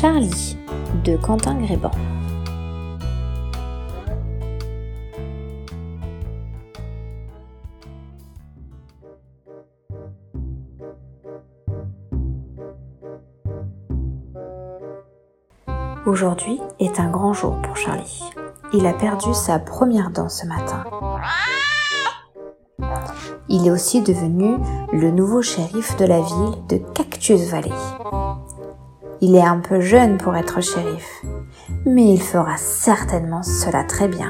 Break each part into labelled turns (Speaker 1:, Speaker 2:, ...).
Speaker 1: Charlie de Quentin Gréban. Aujourd'hui est un grand jour pour Charlie. Il a perdu sa première dent ce matin. Il est aussi devenu le nouveau shérif de la ville de Cactus Valley. Il est un peu jeune pour être shérif, mais il fera certainement cela très bien.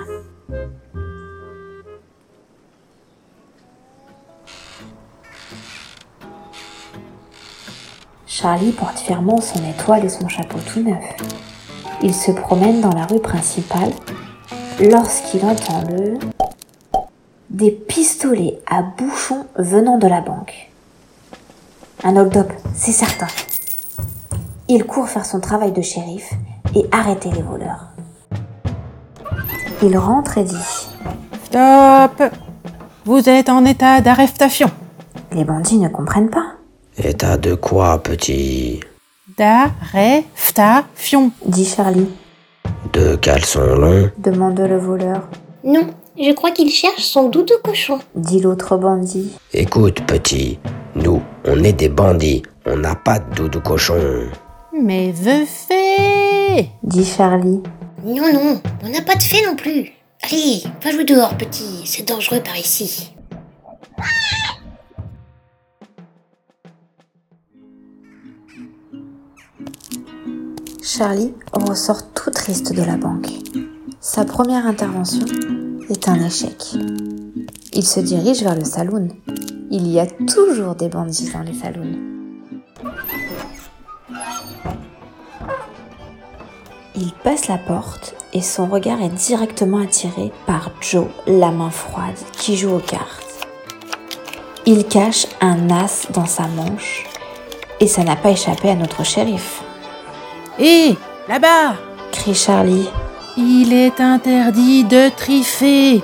Speaker 1: Charlie porte fièrement son étoile et son chapeau tout neuf. Il se promène dans la rue principale lorsqu'il entend des pistolets à bouchon venant de la banque. Un hold-up, c'est certain. Il court faire son travail de shérif et arrêter les voleurs. Il rentre et dit «
Speaker 2: Stop! Vous êtes en état d'arrestation. »
Speaker 1: Les bandits ne comprennent pas.
Speaker 3: « État de quoi, petit ?»
Speaker 2: D'arrestation,
Speaker 1: dit Charlie.
Speaker 3: « De caleçon long ?»
Speaker 1: demande le voleur.
Speaker 4: Non, je crois qu'il cherche son doudou cochon,
Speaker 1: dit l'autre bandit.
Speaker 3: « Écoute, petit, nous, on est des bandits, on n'a pas de doudou cochon. »
Speaker 2: Mais the fée,
Speaker 1: dit Charlie.
Speaker 4: Non, on n'a pas de fée non plus. Allez, va jouer dehors, petit, c'est dangereux par ici.
Speaker 1: Charlie ressort tout triste de la banque. Sa première intervention est un échec. Il se dirige vers le saloon. Il y a toujours des bandits dans les saloons. Il passe la porte et son regard est directement attiré par Joe, la main froide, qui joue aux cartes. Il cache un as dans sa manche et ça n'a pas échappé à notre shérif.
Speaker 2: Hé, là-bas,
Speaker 1: crie Charlie.
Speaker 2: Il est interdit de triffer.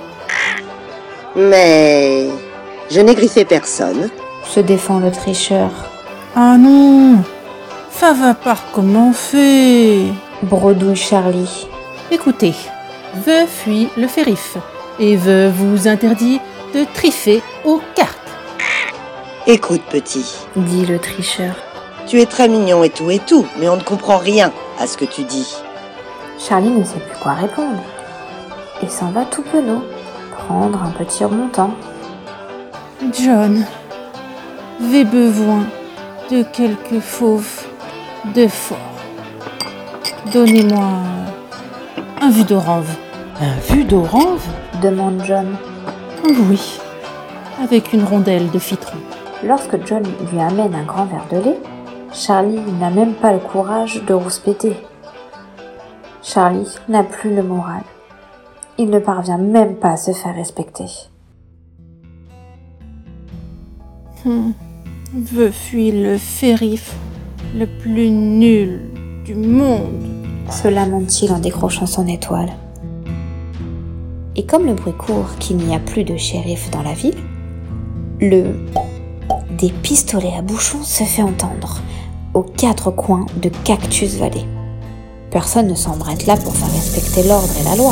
Speaker 5: Mais je n'ai griffé personne,
Speaker 1: se défend le tricheur.
Speaker 2: Ah non, ça va pas recommencer,
Speaker 1: bredouille Charlie.
Speaker 2: Écoutez, je suis le shérif et je vous interdis de triffer aux cartes.
Speaker 5: Écoute, petit,
Speaker 1: dit le tricheur.
Speaker 5: Tu es très mignon et tout, mais on ne comprend rien à ce que tu dis.
Speaker 1: Charlie ne sait plus quoi répondre. Il s'en va tout penaud, prendre un petit remontant.
Speaker 2: John, j'ai besoin de quelques fauves de fort. Donnez-moi un jus d'orange. Un jus d'orange ?
Speaker 1: demande John.
Speaker 2: Oui, avec une rondelle de citron.
Speaker 1: Lorsque John lui amène un grand verre de lait, Charlie n'a même pas le courage de rouspéter. Charlie n'a plus le moral. Il ne parvient même pas à se faire respecter.
Speaker 2: Je suis le shérif le plus nul du monde,
Speaker 1: se lamente-t-il en décrochant son étoile. Et comme le bruit court qu'il n'y a plus de shérif dans la ville, des pistolets à bouchon se fait entendre aux 4 coins de Cactus Valley. Personne ne semble être là pour faire respecter l'ordre et la loi.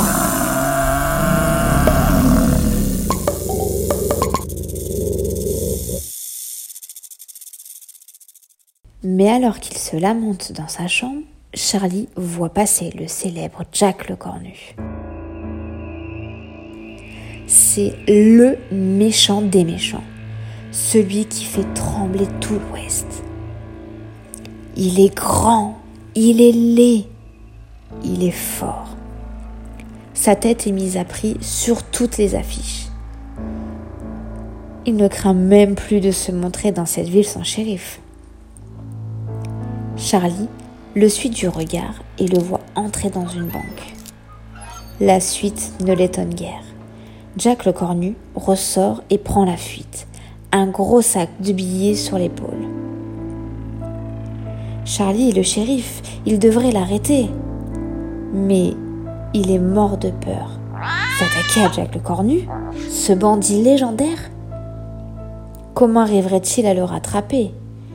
Speaker 1: Mais alors qu'il se lamente dans sa chambre, Charlie voit passer le célèbre Jack le Cornu. C'est le méchant des méchants, celui qui fait trembler tout l'Ouest. Il est grand, il est laid, il est fort. Sa tête est mise à prix sur toutes les affiches. Il ne craint même plus de se montrer dans cette ville sans shérif. Charlie le suit du regard et le voit entrer dans une banque. La suite ne l'étonne guère. Jack le Cornu ressort et prend la fuite, un gros sac de billets sur l'épaule. Charlie est le shérif, il devrait l'arrêter. Mais il est mort de peur. S'attaquer à Jack le Cornu, ce bandit légendaire ? Comment arriverait-il à le rattraper ?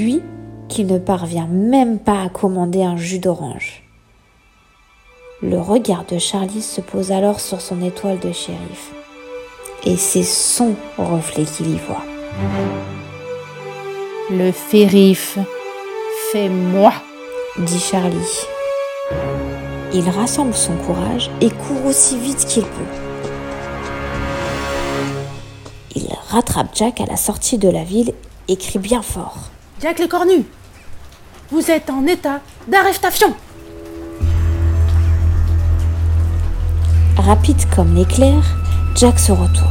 Speaker 1: Lui qu'il ne parvient même pas à commander un jus d'orange. Le regard de Charlie se pose alors sur son étoile de shérif. Et c'est son reflet qu'il y voit.
Speaker 2: Le shérif, c'est moi,
Speaker 1: dit Charlie. Il rassemble son courage et court aussi vite qu'il peut. Il rattrape Jack à la sortie de la ville et crie bien fort.
Speaker 2: Jack l'écornu, vous êtes en état d'arrestation.
Speaker 1: Rapide comme l'éclair, Jack se retourne.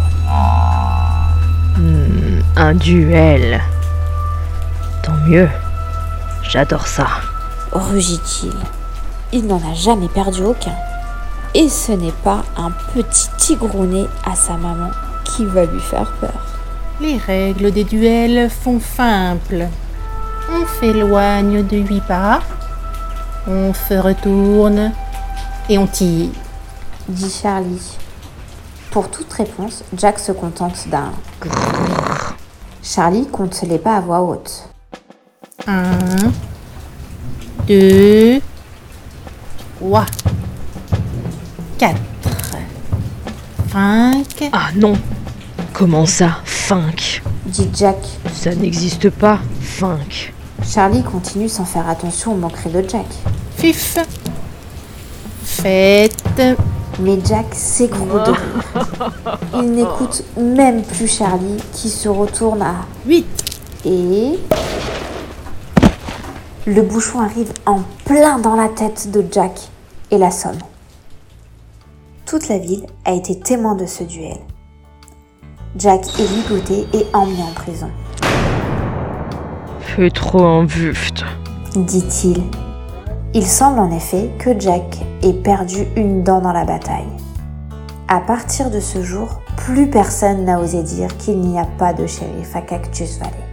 Speaker 6: Un duel. Tant mieux. J'adore ça.
Speaker 1: Rugit-il. Il n'en a jamais perdu aucun. Et ce n'est pas un petit tigrounet à sa maman qui va lui faire peur.
Speaker 2: Les règles des duels sont simples. On s'éloigne de 8 pas, on se retourne et on tire,
Speaker 1: dit Charlie. Pour toute réponse, Jack se contente d'un grrr. Charlie compte les pas à voix haute.
Speaker 2: 1, 2, 3, 4, 5.
Speaker 6: Ah non. Comment ça, 5 ?
Speaker 1: Dit Jack.
Speaker 6: Ça n'existe pas, 5.
Speaker 1: Charlie continue sans faire attention aux moqueries de Jack.
Speaker 2: 6, 7.
Speaker 1: Mais Jack s'écroule de rire. Il n'écoute même plus Charlie qui se retourne à
Speaker 2: 8.
Speaker 1: Et le bouchon arrive en plein dans la tête de Jack et l'assomme. Toute la ville a été témoin de ce duel. Jack est ligoté et emmené en prison.
Speaker 6: Fais trop un buffet,
Speaker 1: dit-il. Il semble en effet que Jack ait perdu une dent dans la bataille. À partir de ce jour, plus personne n'a osé dire qu'il n'y a pas de shérif à Cactus Valley.